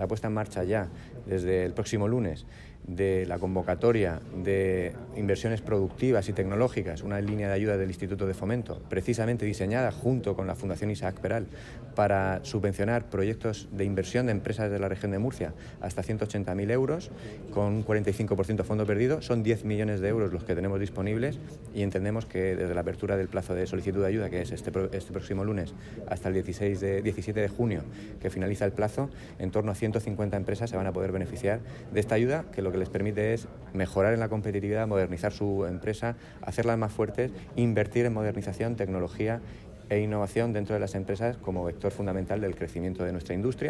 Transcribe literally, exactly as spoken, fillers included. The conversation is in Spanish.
la puesta en marcha ya desde el próximo lunes de la convocatoria de inversiones productivas y tecnológicas, una línea de ayuda del Instituto de Fomento, precisamente diseñada junto con la Fundación Isaac Peral para subvencionar proyectos de inversión de empresas de la región de Murcia hasta ciento ochenta mil euros, con un cuarenta y cinco por ciento fondo perdido. Son diez millones de euros los que tenemos disponibles y entendemos que desde la apertura del plazo de solicitud de ayuda, que es este, este próximo lunes, hasta el dieciséis de, diecisiete de junio, que finaliza el plazo, en torno a ciento cincuenta empresas se van a poder beneficiar de esta ayuda, que lo que les permite es mejorar en la competitividad, modernizar su empresa, hacerlas más fuertes, invertir en modernización, tecnología e innovación dentro de las empresas como vector fundamental del crecimiento de nuestra industria.